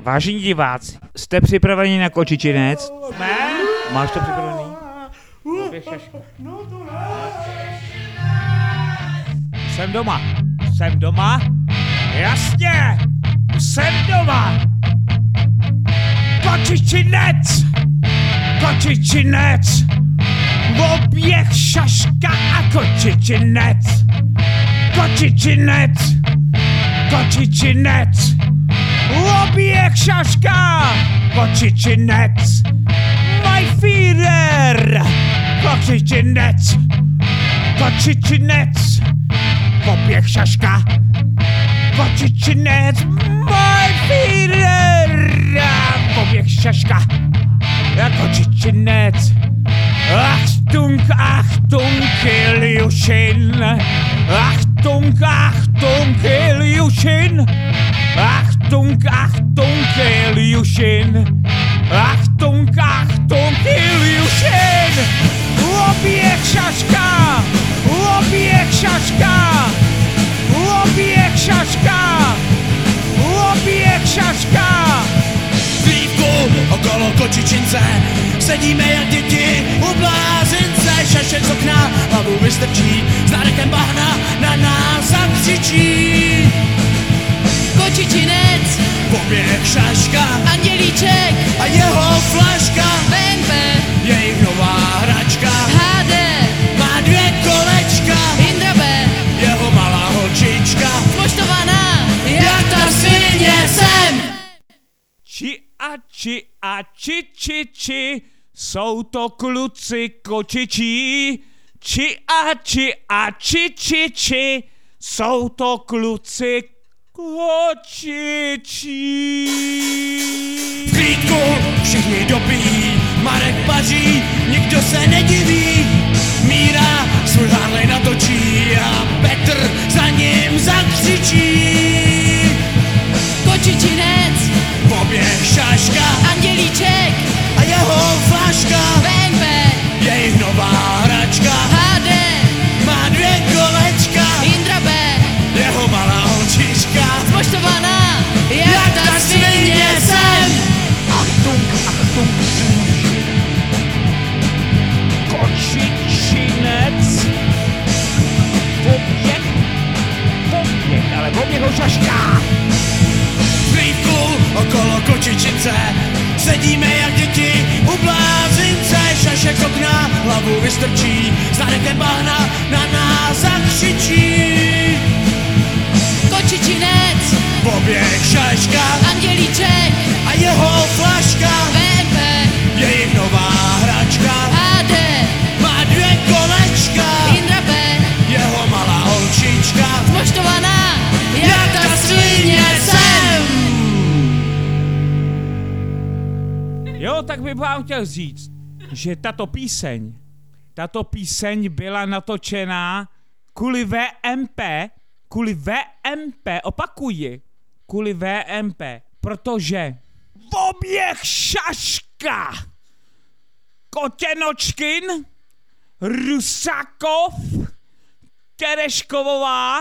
Vážení diváci, jste připraveni na kočičinec? Jsme? Máš to připravený? Jsem doma. Jsem doma? Jasně! Jsem doma! Kočičinec! Kočičinec! Oběh šaška a kočičinec! Kočičinec! Kočičinec! Oběh šaška! Kočičinec! My Führer! Kočičinec! Kočičinec! Oběh šaška! Kočičinec! My Führer! Oběh šaška! Kočičinec! Achtung, Achtung, Iljušin! Achtung, Achtung, Iljušin! Achtung, Achtung, Iljušin! Achtung, Achtung, Iljušin! Oběh šaška! Oběh šaška! Oběh šaška! Oběh šaška! Okolo kočičince sedíme jak děti u blázince. Šašek z okna hlavu vystrčí, s nádechem bahna na nás zakřičí. Kočičinec, Poběh šaška, Andělíček, a jeho flaška, BNP, jejich nová hračka. HD, Má 2 kolečka, Indra B, jeho malá holčička. poštovaná, jak ta svině jsem. Či, jsou to kluci kočičí. Či, jsou to kluci kočičí. V klídku všichni dopijí, Marek paří, nikdo se nediví. Míra svůj Harley natočí a Petr za ním zakřičí. Kočičinec, Poběh šaška, Andělíček, a jeho flaška, BNP, jejich nová hračka. HD, Má 2 kolečka, Indra B, jeho malá holčička. poštovaná, jak ta svině jsem. Achtung, Achtung, kočičinec. Oběh, ale oběh ho šaška. V klídku okolo kočičince sedíme jak děti u blázince. Šašek z okna hlavu vystrčí, s nádechem bahna na nás zakřičí. Kočičinec, Poběh šaška, Andělíček, a jeho flaška, BNP, jejich nová hračka. HD, Má 2 kolečka, Indra B, jeho malá holčička. poštovaná, jak ta svině jsem. Jo, tak bych vám chtěl říct, že tato píseň byla natočená kvůli VMP, opakuji, kvůli VMP, protože oběh šaška, Kotěnočkin, Rusakov, Tereškovová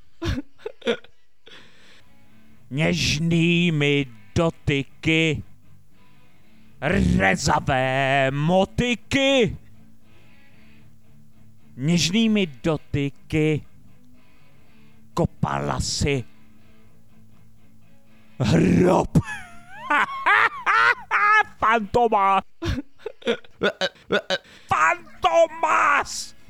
něžnými dotyky, rezavé motyky, něžnými dotyky kopala si hrob. Fantomas! Fantomas!